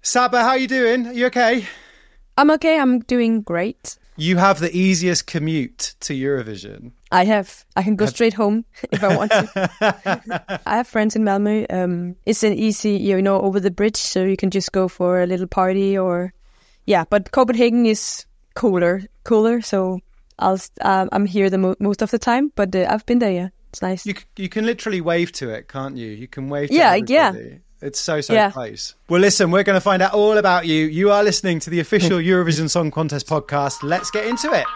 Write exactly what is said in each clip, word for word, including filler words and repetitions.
Saba, how you doing? Are you okay? I'm okay. I'm doing great. You have the easiest commute to Eurovision. I have. I can go straight home if I want to. I have friends in Malmö. Um, it's an easy, you know, over the bridge, so you can just go for a little party or, yeah. But Copenhagen is cooler, cooler. So I'll, uh, I'm here the mo- most of the time. But uh, I've been there. Yeah, it's nice. You you can literally wave to it, can't you? You can wave to yeah, everybody. Yeah. It's so, so yeah. close. Well, listen, we're going to find out all about you. You are listening to the official Eurovision Song Contest podcast. Let's get into it.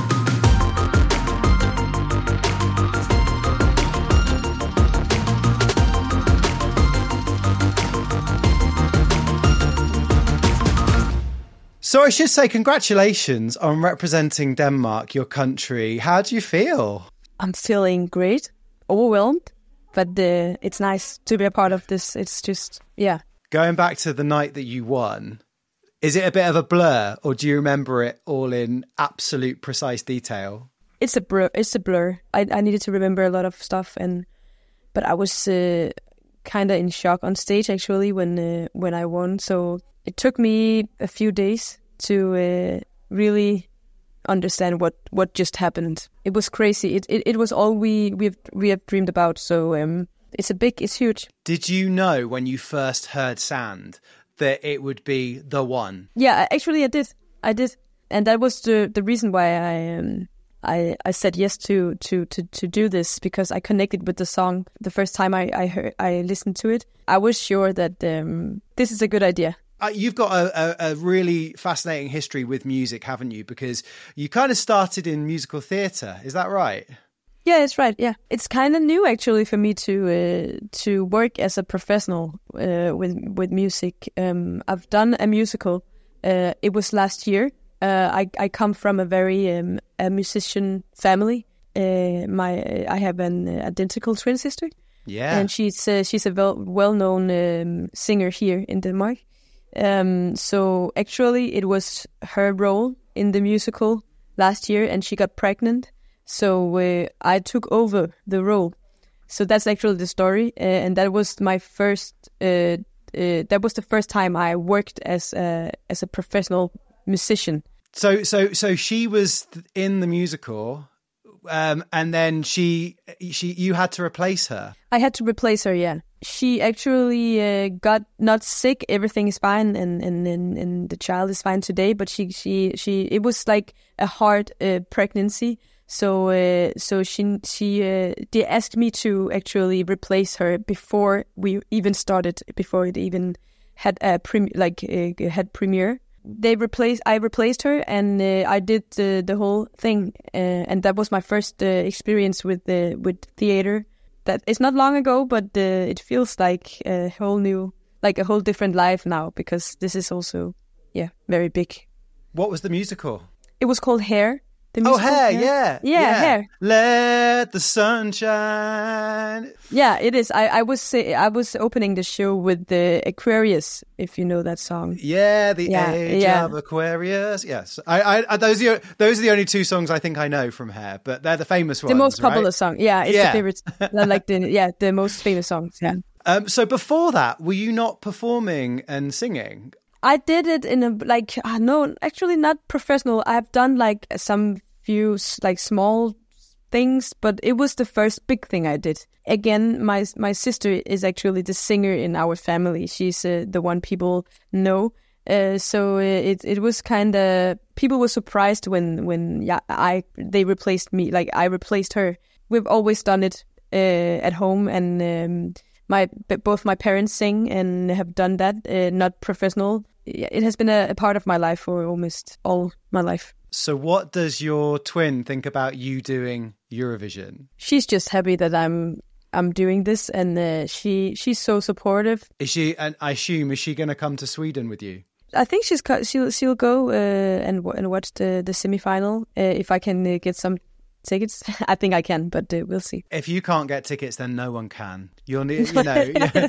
So I should say congratulations on representing Denmark, your country. How do you feel? I'm feeling great, overwhelmed. But uh, it's nice to be a part of this. It's just, yeah. Going back to the night that you won, is it a bit of a blur or do you remember it all in absolute precise detail? It's a blur. It's a blur. I, I needed to remember a lot of stuff. and But I was uh, kind of in shock on stage, actually, when uh, when I won. So it took me a few days to uh, really understand what, what just happened. It was crazy. It it, it was all we we have, we have dreamed about. So um, it's a big, it's huge. Did you know when you first heard Sand that it would be the one? Yeah, actually, I did. I did, and that was the the reason why I um I I said yes to to to to do this, because I connected with the song the first time I I heard I listened to it. I was sure that um, this is a good idea. Uh, you've got a, a, a really fascinating history with music, haven't you? Because you kind of started in musical theatre. Is that right? Yeah, it's right. Yeah, it's kind of new actually for me to uh, to work as a professional uh, with with music. Um, I've done a musical. Uh, it was last year. Uh, I I come from a very um, a musician family. Uh, my I have an identical twin sister. Yeah, and she's uh, she's a well well known um, singer here in Denmark. Um, so actually it was her role in the musical last year, and she got pregnant. So uh, I took over the role. So that's actually the story. Uh, and that was my first, uh, uh, that was the first time I worked as a, as a professional musician. So, so, so she was in the musical, um, and then she, she, you had to replace her. I had to replace her. Yeah. She actually uh, got not sick. Everything is fine, and, and, and, and the child is fine today. But she she she it was like a hard uh, pregnancy. So uh, so she she uh, they asked me to actually replace her before we even started, before it even had a prem- like uh, had premiere. They replaced I replaced her, and uh, I did the the whole thing, uh, and that was my first uh, experience with the with theater. That it's not long ago, but uh, it feels like a whole new, like a whole different life now, because this is also, yeah, very big. What was the musical? It was called Hair. The oh, Hair, Hair. Yeah. yeah, yeah, Hair. Let the sun shine. Yeah, it is. I, I was I was opening the show with the Aquarius, if you know that song. Yeah, the yeah, age yeah. of Aquarius. Yes, I, I, those are those are the only two songs I think I know from Hair, but they're the famous ones. The most popular right? song. Yeah, it's yeah. the favorite. Like the yeah, the most famous songs. Yeah. Um. So before that, were you not performing and singing? I did it in a like uh, no, actually not professional. I've done like some few like small things, but it was the first big thing I did. Again, my my sister is actually the singer in our family. She's uh, the one people know. Uh, so it it was kind of, people were surprised when when yeah I they replaced me, like I replaced her. We've always done it uh, at home, and um, my both my parents sing and have done that. Uh, not professional. It has been a, a part of my life for almost all my life. So what does your twin think about you doing Eurovision? She's just happy that I'm I'm doing this, and uh, she she's so supportive. Is she? And I assume, is she going to come to Sweden with you? I think she's she'll she'll go uh, and and watch the the semifinal uh, if I can uh, get some tickets. I think I can, but uh, we'll see. If you can't get tickets, then no one can. You'll need, you know.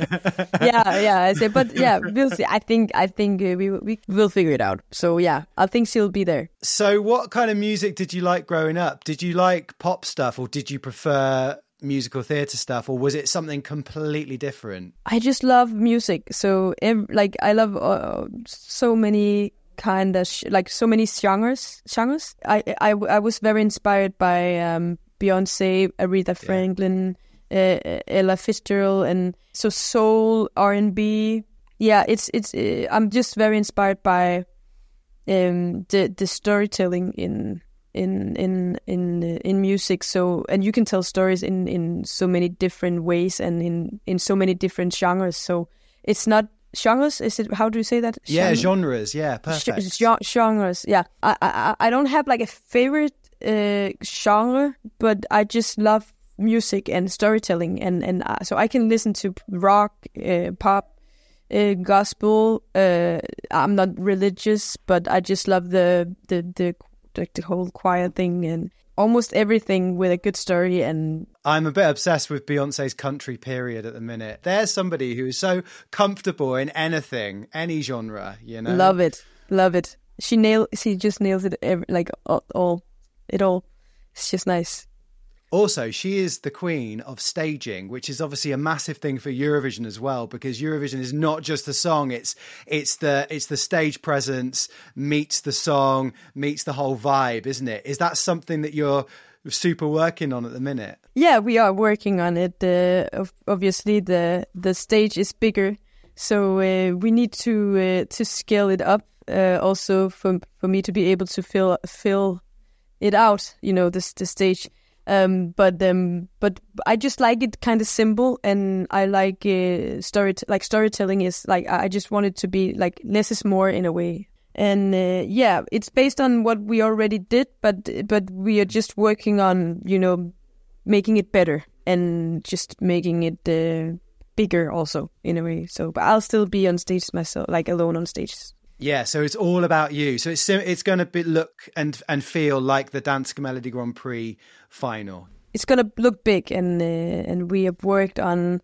yeah, yeah. I say, but yeah, we'll see. I think I think uh, we we will figure it out. So yeah, I think she'll be there. So, what kind of music did you like growing up? Did you like pop stuff, or did you prefer musical theatre stuff, or was it something completely different? I just love music. So ev- like I love uh, so many kind of sh- like so many genres. Genres. I I, I was very inspired by um, Beyonce, Aretha Franklin, yeah. uh, Ella Fitzgerald, and so soul, R and B. Yeah, it's it's. Uh, I'm just very inspired by um, the the storytelling in. in in in uh, in music. So, and you can tell stories in in so many different ways and in in so many different genres. So it's not genres, is it, how do you say that? Yeah, genres. Yeah, perfect. Sh- genres. Yeah, I, I I don't have like a favorite uh, genre, but I just love music and storytelling, and and uh, so I can listen to rock, uh, pop, uh, gospel. Uh, I'm not religious, but I just love the the the like the whole choir thing and almost everything with a good story. And I'm a bit obsessed with Beyonce's country period at the minute. There's somebody who is so comfortable in anything, any genre, you know. Love it, love it. She nail, she just nails it, every, like all, all, it all. It's just nice. Also, she is the queen of staging, which is obviously a massive thing for Eurovision as well, because Eurovision is not just the song; it's it's the it's the stage presence meets the song, meets the whole vibe, isn't it? Is that something that you're super working on at the minute? Yeah, we are working on it. Uh, obviously, the the stage is bigger, so uh, we need to uh, to scale it up. Uh, also, for for me to be able to fill fill it out, you know, this the stage. Um, but um, but I just like it kind of simple, and I like uh, story like storytelling is like I just want it to be like less is more in a way. And uh, yeah, it's based on what we already did, but but we are just working on, you know, making it better and just making it uh, bigger also in a way. So, but I'll still be on stage myself, like alone on stage. Yeah, so it's all about you. So it's it's going to be look and and feel like the Danske Melody Grand Prix final. It's going to look big, and uh, and we have worked on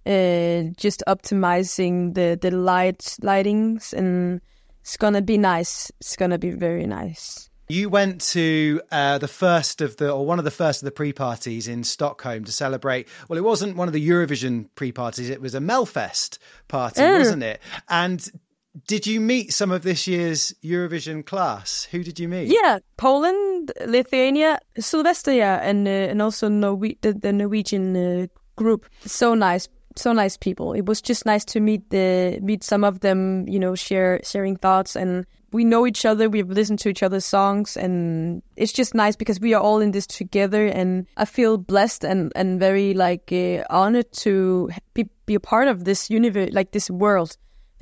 uh, just optimizing the the light lightings, and it's going to be nice. It's going to be very nice. You went to uh, the first of the, or one of the first of the pre-parties in Stockholm to celebrate. Well, it wasn't one of the Eurovision pre-parties; it was a Melfest party, mm. wasn't it? And did you meet some of this year's Eurovision class? Who did you meet? Yeah, Poland, Lithuania, Sylvester, and uh, and also Norwe- the, the Norwegian uh, group. So nice, so nice people. It was just nice to meet the meet some of them. You know, share sharing thoughts, and we know each other. We've listened to each other's songs, and it's just nice because we are all in this together. And I feel blessed and and very like uh, honored to be be a part of this universe, like this world.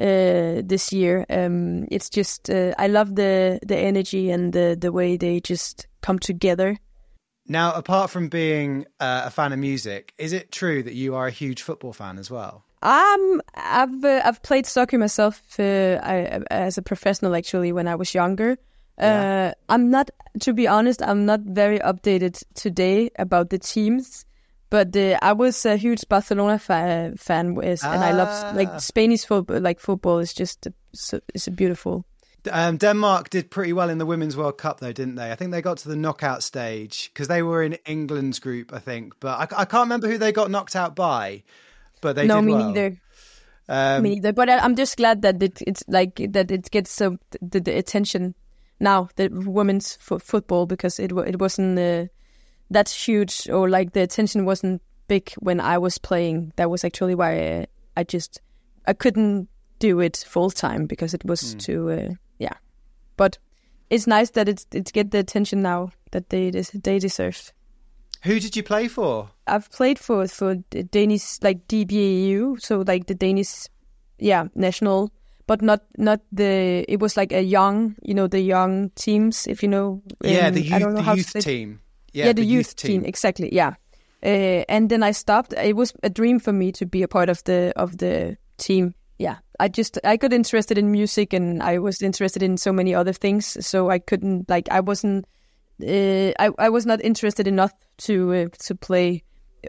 Uh, this year, um, it's just uh, I love the the energy and the the way they just come together. Now, apart from being uh, a fan of music, is it true that you are a huge football fan as well? Um, I've uh, I've played soccer myself uh, I, as a professional actually when I was younger. Yeah. Uh, I'm not, to be honest, I'm not very updated today about the teams. But uh, I was a huge Barcelona fa- fan, with, and ah. I love like Spanish football. Like football is just a, it's a beautiful. Um, Denmark did pretty well in the Women's World Cup, though, didn't they? I think they got to the knockout stage because they were in England's group, I think. But I, I can't remember who they got knocked out by. But they no, did me well. neither. Um, me neither. But I, I'm just glad that it, it's like that it gets so the, the attention now, the women's fo- football, because it it wasn't. Uh, That's huge, or like the attention wasn't big when I was playing. That was actually why I, I just I couldn't do it full time because it was mm. too uh, yeah. But it's nice that it's it's get the attention now that they they deserve. Who did you play for? I've played for for the Danish like D B A U, so like the Danish yeah national, but not not the. It was like a young, you know, the young teams, if you know. Yeah, um, the youth, I don't know the how youth to say team. Yeah, yeah, the, the youth, youth team. team, exactly. Yeah, uh, and then I stopped. It was a dream for me to be a part of the of the team. Yeah, I just I got interested in music, and I was interested in so many other things. So I couldn't like I wasn't uh, I I was not interested enough to uh, to play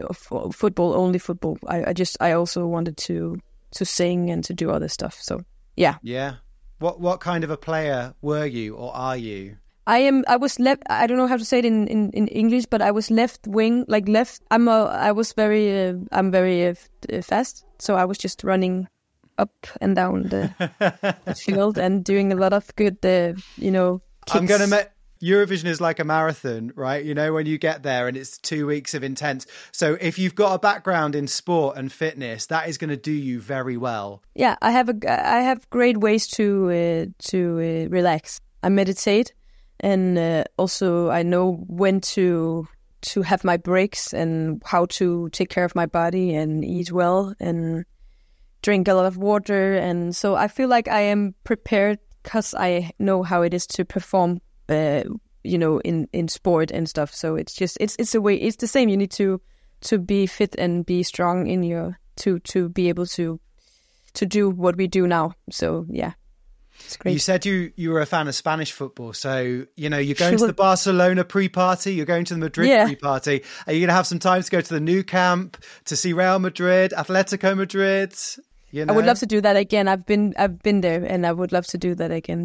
f- football only football. I, I just I also wanted to to sing and to do other stuff. So yeah, yeah. What what kind of a player were you, or are you? I am. I was left. I don't know how to say it in, in, in English, but I was left wing, like left. I'm. A, I was very. Uh, I'm very uh, fast, so I was just running up and down the, the field and doing a lot of good. Uh, you know, kicks. I'm gonna make. Eurovision is like a marathon, right? You know, when you get there and it's two weeks of intense. So if you've got a background in sport and fitness, that is going to do you very well. Yeah, I have a. I have great ways to uh, to uh, relax. I meditate. And uh, also, I know when to to have my breaks and how to take care of my body and eat well and drink a lot of water. And so I feel like I am prepared because I know how it is to perform, uh, you know, in, in sport and stuff. So it's just it's it's a way. It's the same. You need to to be fit and be strong in your to to be able to to do what we do now. So yeah. You said you, you were a fan of Spanish football. So, you know, you're going to the Barcelona pre-party, you're going to the Madrid yeah. pre-party. Are you going to have some time to go to the Nou Camp, to see Real Madrid, Atletico Madrid? You know? I would love to do that again. I've been I've been there and I would love to do that again.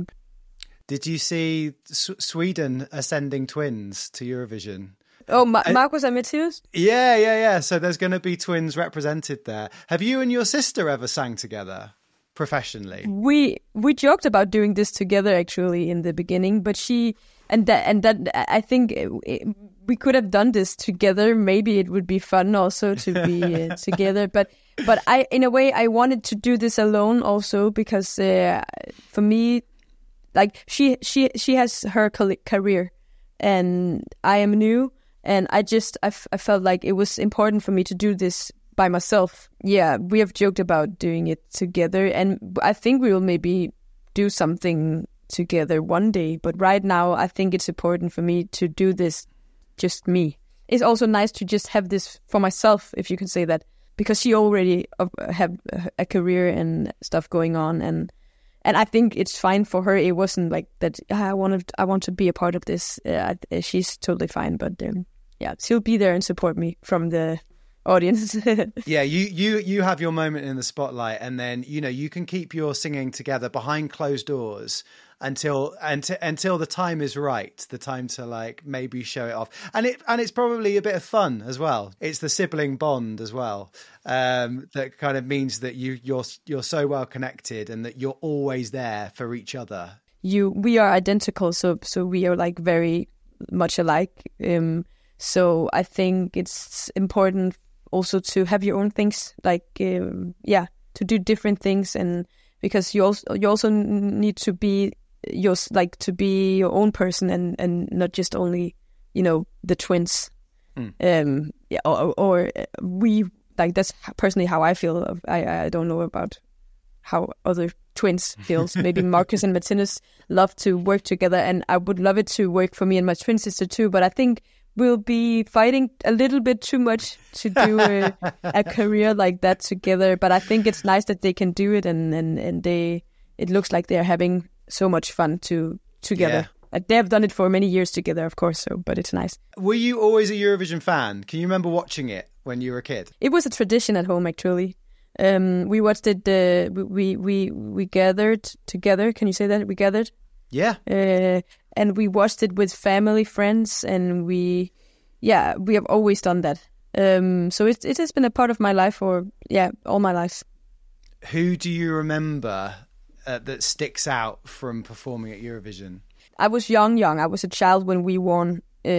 Did you see S- Sweden ascending twins to Eurovision? Oh, Ma- Marcus and Matthias? Yeah, yeah, yeah. So there's going to be twins represented there. Have you and your sister ever sang together? Professionally, we we joked about doing this together actually in the beginning, but she and that and that I think it, it, we could have done this together. Maybe it would be fun also to be uh, together. But but I in a way I wanted to do this alone also because uh, for me, like she she she has her career and I am new, and I just I, f- I felt like it was important for me to do this by myself. Yeah, we have joked about doing it together, and I think we will maybe do something together one day. But right now, I think it's important for me to do this just me. It's also nice to just have this for myself, if you can say that, because she already have a career and stuff going on, and and I think it's fine for her. It wasn't like that. I wanted, I want to be a part of this. Uh, she's totally fine, but um, yeah, she'll be there and support me from the audience. Yeah, you you you have your moment in the spotlight, and then you know you can keep your singing together behind closed doors until until until the time is right, the time to like maybe show it off. And it and it's probably a bit of fun as well. It's the sibling bond as well, um, that kind of means that you you're you're so well connected and that you're always there for each other. You we are identical, so so we are like very much alike. Um, so I think it's important also to have your own things, like um, yeah, to do different things, and because you also you also need to be your like to be your own person, and, and not just only you know the twins. Mm. Um, yeah, or, or we like that's personally how I feel. I I don't know about how other twins feels. Maybe Marcus and Martinez love to work together, and I would love it to work for me and my twin sister too. But I think we'll be fighting a little bit too much to do a, a career like that together. But I think it's nice that they can do it, and, and, and they it looks like they're having so much fun to together. Yeah. Like, they have done it for many years together, of course. So, but it's nice. Were you always a Eurovision fan? Can you remember watching it when you were a kid? It was a tradition at home, actually. Um, we watched it. Uh, we we we gathered together. Can you say that we gathered? Yeah. Uh, and we watched it with family, friends, and we, yeah, we have always done that. Um, so it it has been a part of my life for yeah all my life. Who do you remember uh, that sticks out from performing at Eurovision? I was young, young. I was a child when we won uh,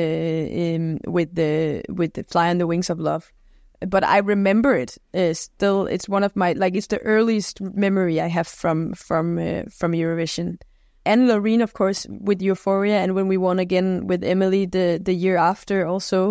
in, with the with the Fly on the Wings of Love. But I remember it uh, still. It's one of my like it's the earliest memory I have from from uh, from Eurovision. And Loreen, of course, with Euphoria, and when we won again with Emily the, the year after also.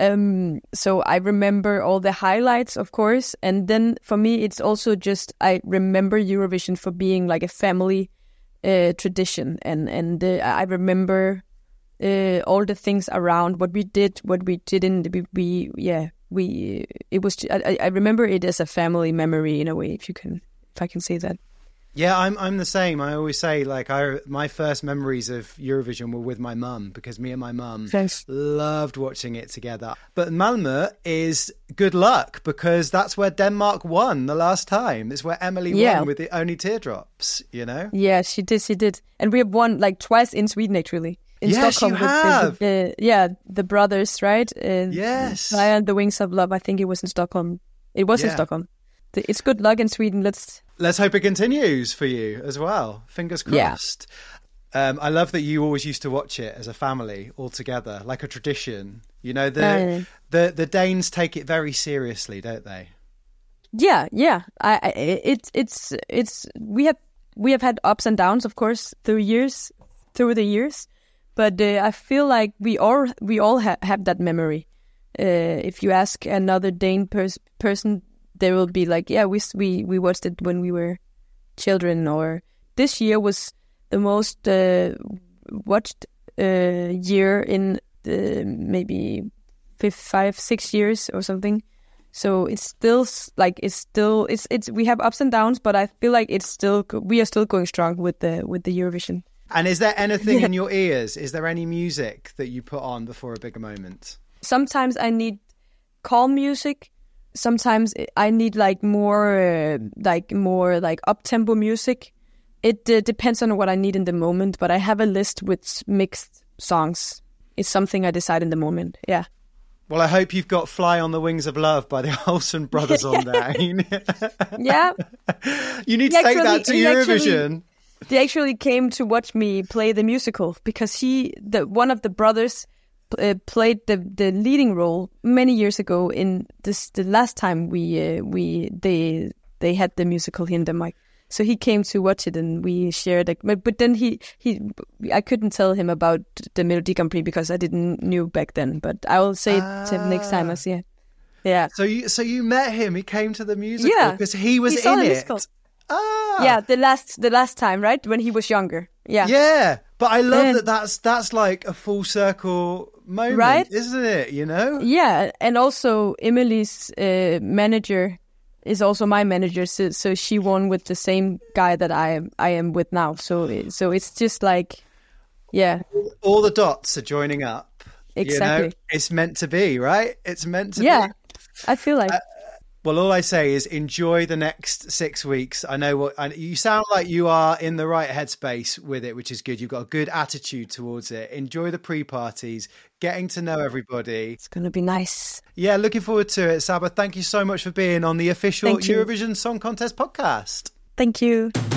Um, so I remember all the highlights, of course. And then for me, it's also just, I remember Eurovision for being like a family uh, tradition. And, and uh, I remember uh, all the things around what we did, what we didn't. We, we yeah, we, it was, I, I remember it as a family memory in a way, if you can, if I can say that. Yeah, I'm I'm the same. I always say, like, I my first memories of Eurovision were with my mum, because me and my mum Thanks. loved watching it together. But Malmö is good luck, because that's where Denmark won the last time. It's where Emily yeah. won with the Only Teardrops, you know? Yeah, she did, she did. And we have won, like, twice in Sweden, actually. in Yes, Stockholm. you with the- have. with the, yeah, the brothers, right? Uh, Yes. Fly on the Wings of Love. I think it was in Stockholm. It was in Yeah. Stockholm. The- It's good luck in Sweden. Let's. Let's hope it continues for you as well. Fingers Yeah. crossed. Um, I love that you always used to watch it as a family all together, like a tradition. You know, the Uh, the the Danes take it very seriously, don't they? Yeah, yeah. I, I it's it's it's we have we have had ups and downs, of course, through years, through the years. But uh, I feel like we all we all ha- have that memory. Uh, if you ask another Dane pers- person, they will be like, "Yeah, we s- we we watched it when we were children." Or this year was the most uh, watched uh, year in the maybe five, five, six years or something. So it's still s- like it's still it's it's we have ups and downs, but I feel like it's still go- we are still going strong with the with the Eurovision. And is there anything in your ears? Is there any music that you put on before a bigger moment? Sometimes I need calm music. Sometimes I need like more uh, like more like up tempo music. It uh, depends on what I need in the moment. But I have a list with mixed songs. It's something I decide in the moment. Yeah. Well, I hope you've got Fly on the Wings of Love by the Olsen Brothers on there. Yeah. You need He to take actually- that to he actually- Eurovision. They actually came to watch me play the musical because he, the one of the brothers, uh, played the, the leading role many years ago. In this, the last time we uh, we they they had the musical here in Denmark, so he came to watch it and we shared. A, but but then he he I couldn't tell him about the Melodi Grand Prix because I didn't knew back then. But I will say it to him next time I see it. Yeah. So you so you met him. He came to the musical Yeah. because he was He saw in the it. musical. Ah. Yeah, the last the last time, right, when he was younger. Yeah. Yeah, but I love And- that that's that's like a full circle moment, Right? isn't it? You know? Yeah, and also Emily's uh, manager is also my manager, so, so she won with the same guy that I am I am with now. So it- so it's just like, yeah, All the dots are joining up. You know? Exactly. It's meant to be, right? It's meant to yeah. be. I feel like Well, all I say is enjoy the next six weeks. I know what and you sound like you are in the right headspace with it, which is good. You've got a good attitude towards it. Enjoy the pre-parties, getting to know everybody. it's gonna be nice. Yeah, looking forward to it. Saba, thank you so much for being on the official Thank you. Eurovision Song Contest podcast. Thank you.